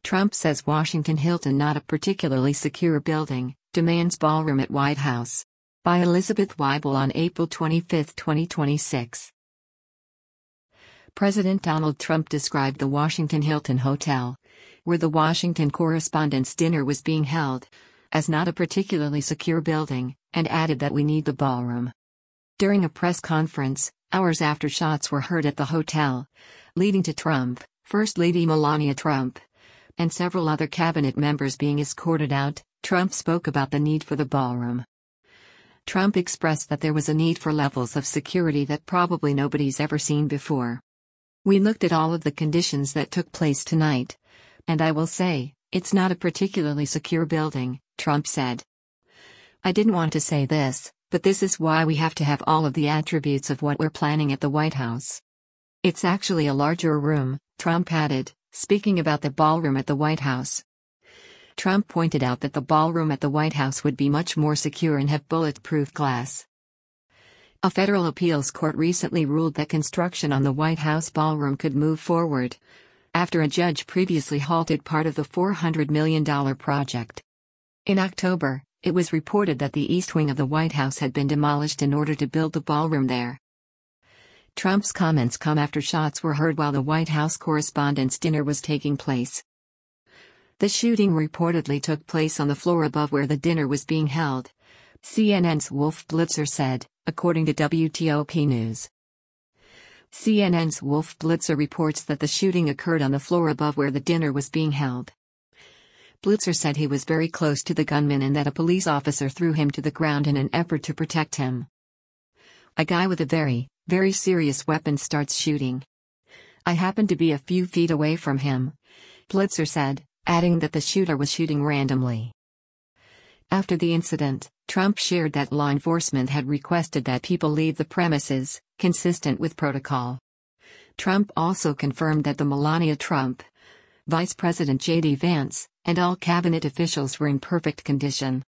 Trump says Washington Hilton not a particularly secure building, demands ballroom at White House. By Elizabeth Weibel on April 25, 2026. President Donald Trump described the Washington Hilton Hotel, where the Washington Correspondents' Dinner was being held, as not a particularly secure building, and added that we need the ballroom. During a press conference, hours after shots were heard at the hotel, leading to Trump, First Lady Melania Trump, and several other cabinet members being escorted out, Trump spoke about the need for the ballroom. Trump expressed that there was a need for levels of security that probably nobody's ever seen before. We looked at all of the conditions that took place tonight. And I will say, it's not a particularly secure building, Trump said. I didn't want to say this, but this is why we have to have all of the attributes of what we're planning at the White House. It's actually a larger room, Trump added, speaking about the ballroom at the White House. Trump pointed out that the ballroom at the White House would be much more secure and have bulletproof glass. A federal appeals court recently ruled that construction on the White House ballroom could move forward, after a judge previously halted part of the $400 million project. In October, it was reported that the east wing of the White House had been demolished in order to build the ballroom there. Trump's comments come after shots were heard while the White House Correspondents' Dinner was taking place. The shooting reportedly took place on the floor above where the dinner was being held, CNN's Wolf Blitzer said, according to WTOP News. CNN's Wolf Blitzer reports that the shooting occurred on the floor above where the dinner was being held. Blitzer said he was very close to the gunman and that a police officer threw him to the ground in an effort to protect him. A guy with a very, very serious weapon starts shooting. I happened to be a few feet away from him, Blitzer said, adding that the shooter was shooting randomly. After the incident, Trump shared that law enforcement had requested that people leave the premises, consistent with protocol. Trump also confirmed that the Melania Trump, Vice President J.D. Vance, and all cabinet officials were in perfect condition.